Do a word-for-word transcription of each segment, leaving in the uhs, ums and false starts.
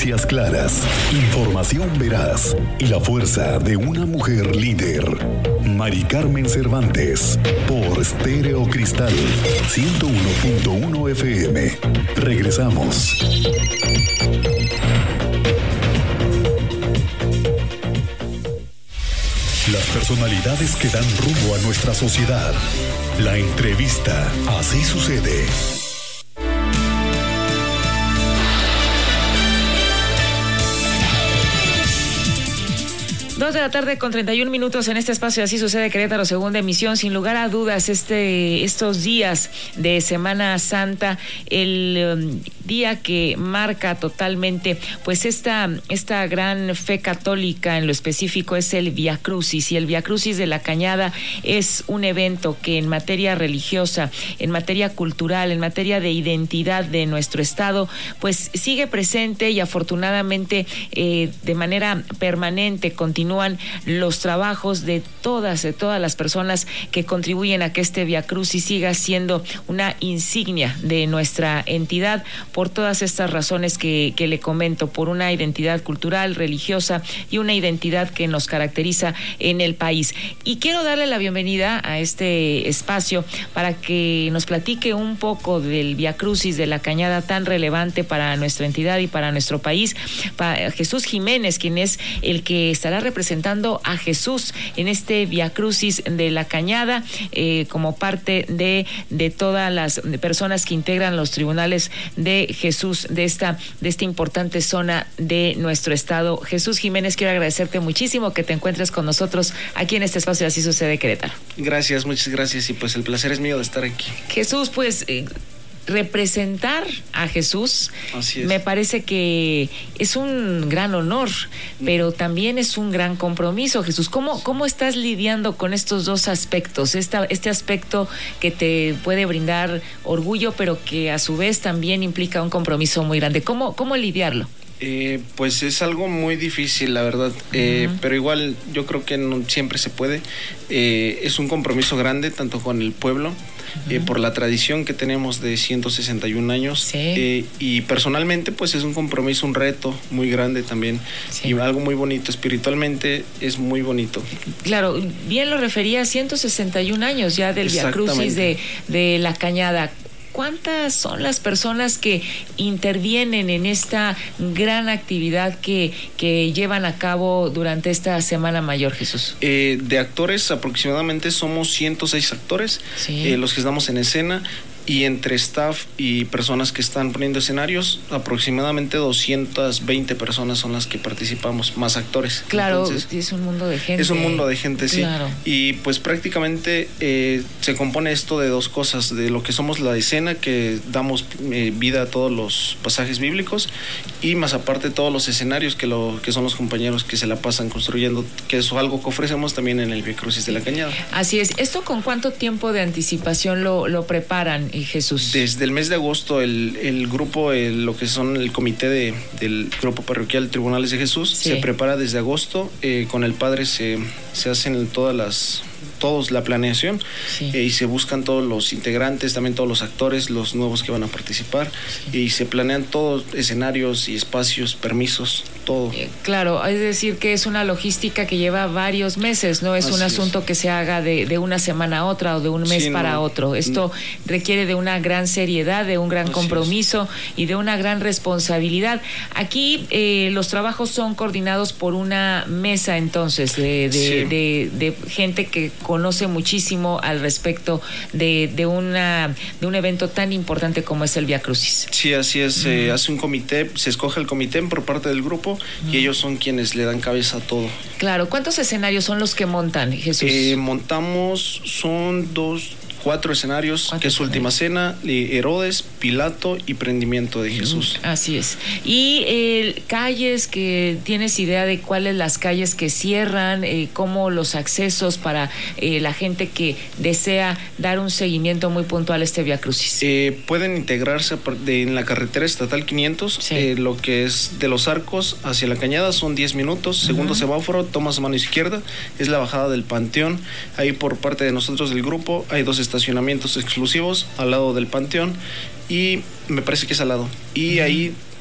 Noticias claras, información veraz y la fuerza de una mujer líder. Mari Carmen Cervantes, por Stereo Cristal, ciento uno punto uno F M. Regresamos. Las personalidades que dan rumbo a nuestra sociedad. La entrevista, así sucede. Dos de la tarde con treinta y un minutos en este espacio Así Sucede Querétaro, segunda emisión. Sin lugar a dudas, este estos días de Semana Santa, el um, día que marca totalmente pues esta, esta gran fe católica, en lo específico es el Vía Crucis, y el Vía Crucis de la Cañada es un evento que en materia religiosa, en materia cultural, en materia de identidad de nuestro estado, pues sigue presente, y afortunadamente eh, de manera permanente continúa los trabajos de todas, de todas las personas que contribuyen a que este Vía Crucis siga siendo una insignia de nuestra entidad, por todas estas razones que, que le comento, por una identidad cultural, religiosa y una identidad que nos caracteriza en el país. Y quiero darle la bienvenida a este espacio para que nos platique un poco del Vía Crucis de la Cañada, tan relevante para nuestra entidad y para nuestro país, para Jesús Jiménez, quien es el que estará representando presentando a Jesús en este Vía Crucis de la Cañada, eh, como parte de, de todas las personas que integran los tribunales de Jesús de esta, de esta importante zona de nuestro estado. Jesús Jiménez, quiero agradecerte muchísimo que te encuentres con nosotros aquí en este espacio Así Sucede Querétaro. Gracias, muchas gracias, y pues el placer es mío de estar aquí. Jesús, pues eh, representar a Jesús, así es, me parece que es un gran honor, pero también es un gran compromiso. Jesús, ¿cómo, cómo estás lidiando con estos dos aspectos? Esta, este aspecto que te puede brindar orgullo, pero que a su vez también implica un compromiso muy grande. ¿Cómo, cómo lidiarlo? Eh, pues es algo muy difícil, la verdad, eh, uh-huh. pero igual yo creo que no siempre se puede. Eh, es un compromiso grande, tanto con el pueblo, uh-huh. eh, por la tradición que tenemos de ciento sesenta y un años, sí. eh, y personalmente pues es un compromiso, un reto muy grande también, sí. y algo muy bonito, espiritualmente es muy bonito. Claro, bien lo refería, ciento sesenta y un años ya del Vía Crucis de, de la Cañada. ¿Cuántas son las personas que intervienen en esta gran actividad que, que llevan a cabo durante esta Semana Mayor, Jesús? Eh, de actores aproximadamente somos ciento seis actores, sí. eh, los que estamos en escena, y entre staff y personas que están poniendo escenarios, aproximadamente doscientas veinte personas son las que participamos, más actores. Claro, entonces, es un mundo de gente. Es un mundo de gente, sí. Claro. Y pues prácticamente eh, se compone esto de dos cosas, de lo que somos la escena, que damos eh, vida a todos los pasajes bíblicos, y más aparte todos los escenarios que, lo, que son los compañeros que se la pasan construyendo, que es algo que ofrecemos también en el Vía Crucis de la Cañada. Así es. ¿Esto con cuánto tiempo de anticipación lo, lo preparan, Jesús? Desde el mes de agosto el, el grupo, el, lo que son el comité de, del grupo parroquial Tribunales de Jesús, sí. se prepara desde agosto, eh, con el padre se, se hacen todas las todos la planeación, sí. eh, y se buscan todos los integrantes, también todos los actores, los nuevos que van a participar, sí. y se planean todos escenarios y espacios, permisos, todo. Eh, claro, es decir que es una logística que lleva varios meses, no es Así un asunto es. que se haga de, de una semana a otra o de un mes sí, para no, otro. Esto no. requiere de una gran seriedad, de un gran Así compromiso es. y de una gran responsabilidad. Aquí eh, los trabajos son coordinados por una mesa, entonces, de, de, sí. de, de, de gente que conoce muchísimo al respecto de, de una de un evento tan importante como es el Vía Crucis. Sí, así es. Uh-huh. Eh, hace un comité, se escoge el comité por parte del grupo, uh-huh. y ellos son quienes le dan cabeza a todo. Claro. ¿Cuántos escenarios son los que montan, Jesús? Eh, montamos, son dos... Cuatro escenarios, que es Última Cena, Herodes, Pilato y Prendimiento de Jesús. Así es. Y eh, calles, que tienes idea de cuáles las calles que cierran, eh, cómo los accesos para eh, la gente que desea dar un seguimiento muy puntual a este Vía Crucis. Eh, pueden integrarse de, en la carretera estatal quinientos, sí. eh, lo que es de Los Arcos hacia la Cañada son diez minutos, segundo uh-huh. semáforo, tomas a mano izquierda, es la bajada del Panteón. Ahí por parte de nosotros del grupo hay dos estaciones estacionamientos exclusivos al lado del Panteón, y me parece que es al lado, y uh-huh. ahí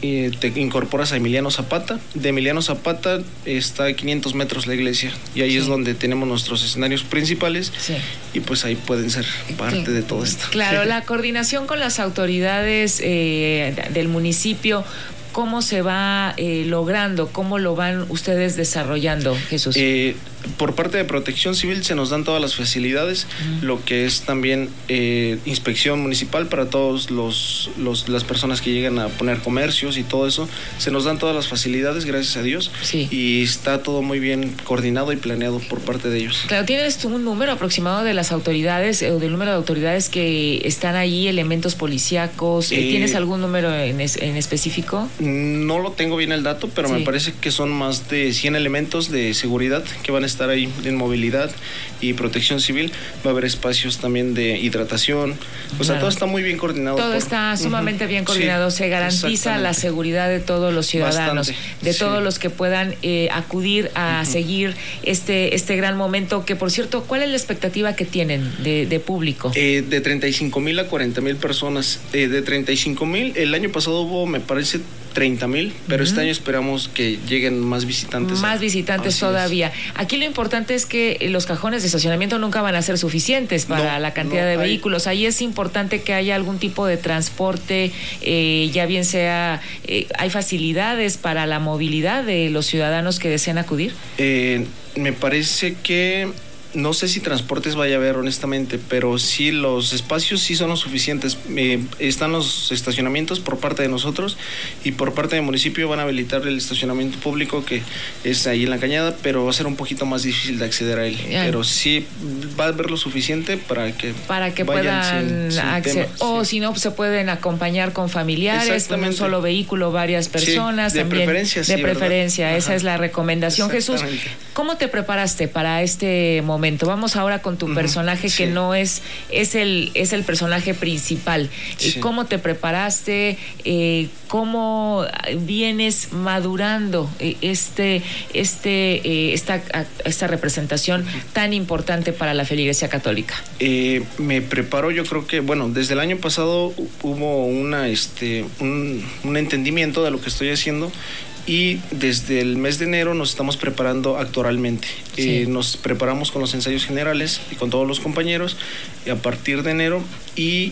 eh, te incorporas a Emiliano Zapata. De Emiliano Zapata está a quinientos metros la iglesia y ahí sí. es donde tenemos nuestros escenarios principales sí. y pues ahí pueden ser parte sí. de todo esto. Claro, la coordinación con las autoridades eh, del municipio, ¿cómo se va eh, logrando? ¿Cómo lo van ustedes desarrollando, Jesús? Eh, por parte de Protección Civil se nos dan todas las facilidades, uh-huh. lo que es también eh, inspección municipal para todos los, los las personas que llegan a poner comercios y todo eso. Se nos dan todas las facilidades, gracias a Dios, sí. y está todo muy bien coordinado y planeado por parte de ellos. Claro, ¿tienes tú un número aproximado de las autoridades o del número de autoridades que están ahí, elementos policíacos? Eh, ¿Tienes algún número en, es, en específico? No lo tengo bien el dato, pero sí. me parece que son más de cien elementos de seguridad que van a estar ahí en movilidad y protección civil. Va a haber espacios también de hidratación. O sea, claro. todo está muy bien coordinado. Todo por... está sumamente uh-huh. bien coordinado. Sí, se garantiza la seguridad de todos los ciudadanos, Bastante. de sí. todos los que puedan eh, acudir a uh-huh. seguir este, este gran momento. Que, por cierto, ¿cuál es la expectativa que tienen de, de público? Eh, de treinta y cinco mil a cuarenta mil personas. Eh, de treinta y cinco mil, el año pasado hubo, me parece, treinta mil, pero uh-huh. este año esperamos que lleguen más visitantes. Más visitantes Así todavía. Es. Aquí lo importante es que los cajones de estacionamiento nunca van a ser suficientes para no, la cantidad no, de vehículos. Ahí es importante que haya algún tipo de transporte, eh, ya bien sea, eh, ¿hay facilidades para la movilidad de los ciudadanos que desean acudir? Eh, me parece que... No sé si transportes vaya a haber, honestamente, pero sí los espacios sí son los suficientes. Eh, están los estacionamientos por parte de nosotros y por parte del municipio van a habilitar el estacionamiento público que es ahí en la Cañada, pero va a ser un poquito más difícil de acceder a él. Bien. Pero sí va a haber lo suficiente para que para que puedan acceder. O sí. si no, se pueden acompañar con familiares, con un solo vehículo, varias personas. Sí, de también, preferencia, sí, De preferencia, ¿verdad? Esa Ajá. es la recomendación. Jesús, ¿cómo te preparaste para este momento? Vamos ahora con tu uh-huh, personaje sí. que no es es el es el personaje principal. Sí. ¿Cómo te preparaste? Eh, ¿Cómo vienes madurando este este eh, esta esta representación uh-huh. tan importante para la feligresía católica? Eh, me preparo, yo creo que bueno, desde el año pasado hubo una este un, un entendimiento de lo que estoy haciendo. Y desde el mes de enero nos estamos preparando actoralmente. Sí. Eh, nos preparamos con los ensayos generales y con todos los compañeros a partir de enero, y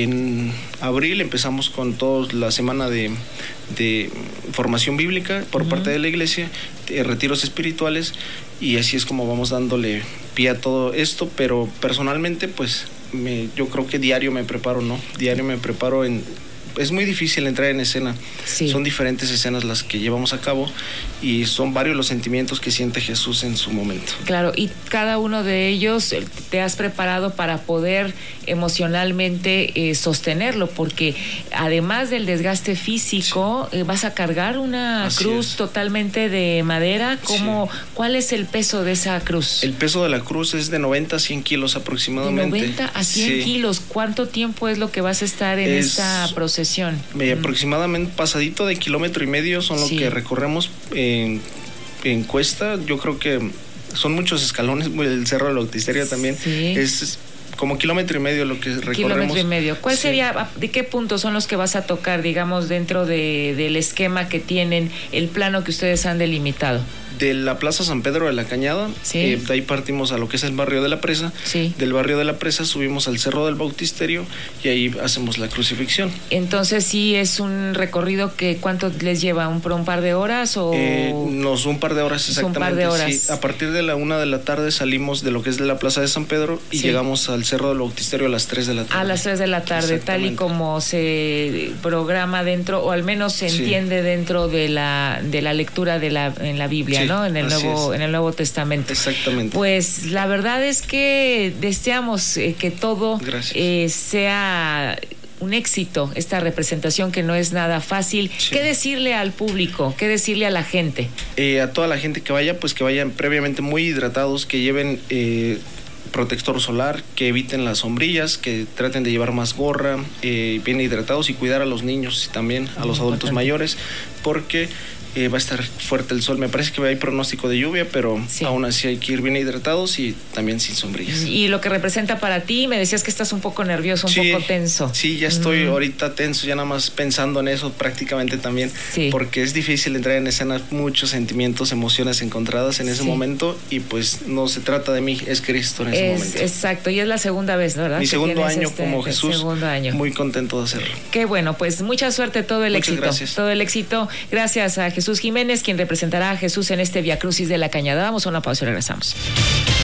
en abril empezamos con toda la semana de, de formación bíblica por uh-huh. parte de la iglesia, de retiros espirituales, y así es como vamos dándole pie a todo esto. Pero personalmente pues me, yo creo que diario me preparo, ¿no? Diario me preparo en... Es muy difícil entrar en escena. Sí. Son diferentes escenas las que llevamos a cabo y son varios los sentimientos que siente Jesús en su momento. Claro, y cada uno de ellos te has preparado para poder emocionalmente eh, sostenerlo, porque además del desgaste físico, sí. eh, vas a cargar una Así cruz es. totalmente de madera. ¿Cómo, sí. ¿Cuál es el peso de esa cruz? El peso de la cruz es de noventa a cien kilos aproximadamente. De noventa a cien sí. kilos. ¿Cuánto tiempo es lo que vas a estar en es, esta procesión? Eh, aproximadamente pasadito de kilómetro y medio son lo sí. que recorremos en, en cuesta. Yo creo que son muchos escalones. El Cerro del Bautisterio también sí. es como kilómetro y medio lo que recorremos. Kilómetro y medio. ¿Cuál sí. sería, de qué puntos son los que vas a tocar, digamos, dentro de, del esquema que tienen, el plano que ustedes han delimitado? De la Plaza San Pedro de la Cañada, sí. eh, de ahí partimos a lo que es el barrio de la Presa. Sí. Del barrio de la Presa subimos al Cerro del Bautisterio y ahí hacemos la crucifixión. Entonces sí es un recorrido que ¿cuánto les lleva? ¿Un, un par de horas o...? Eh, nos un par de horas exactamente. Un par de horas. Sí. A partir de la una de la tarde salimos de lo que es de la Plaza de San Pedro y sí. llegamos al Cerro del Bautisterio a las tres de la tarde. A las tres de la tarde, tal y como se programa dentro, o al menos se sí. entiende dentro de la de la lectura de la en la Biblia, sí. ¿no? En el nuevo en el Nuevo Testamento. Exactamente. Pues la verdad es que deseamos eh, que todo eh, sea un éxito, esta representación que no es nada fácil. Sí. ¿Qué decirle al público? ¿Qué decirle a la gente? Eh, a toda la gente que vaya, pues que vayan previamente muy hidratados, que lleven eh, protector solar, que eviten las sombrillas, que traten de llevar más gorra, eh, bien hidratados, y cuidar a los niños y también a los adultos mayores, porque eh, va a estar fuerte el sol. Me parece que hay pronóstico de lluvia, pero sí. aún así hay que ir bien hidratados y también sin sombrillas. Y lo que representa para ti, me decías que estás un poco nervioso, un sí, poco tenso. Sí, ya estoy mm. ahorita tenso, ya nada más pensando en eso prácticamente también, sí. porque es difícil entrar en escena, muchos sentimientos, emociones encontradas en ese sí. momento, y pues no se trata de mí, es Cristo en ese es, momento. Exacto, y es la segunda vez, ¿verdad? Mi segundo año este, como Jesús, segundo año. Muy contento de hacerlo. Qué bueno, pues mucha suerte, todo el Muchas éxito. Gracias. Todo el éxito. Gracias a Jesús Jiménez, quien representará a Jesús en este Vía Crucis de la Cañada. Vamos a una pausa y regresamos.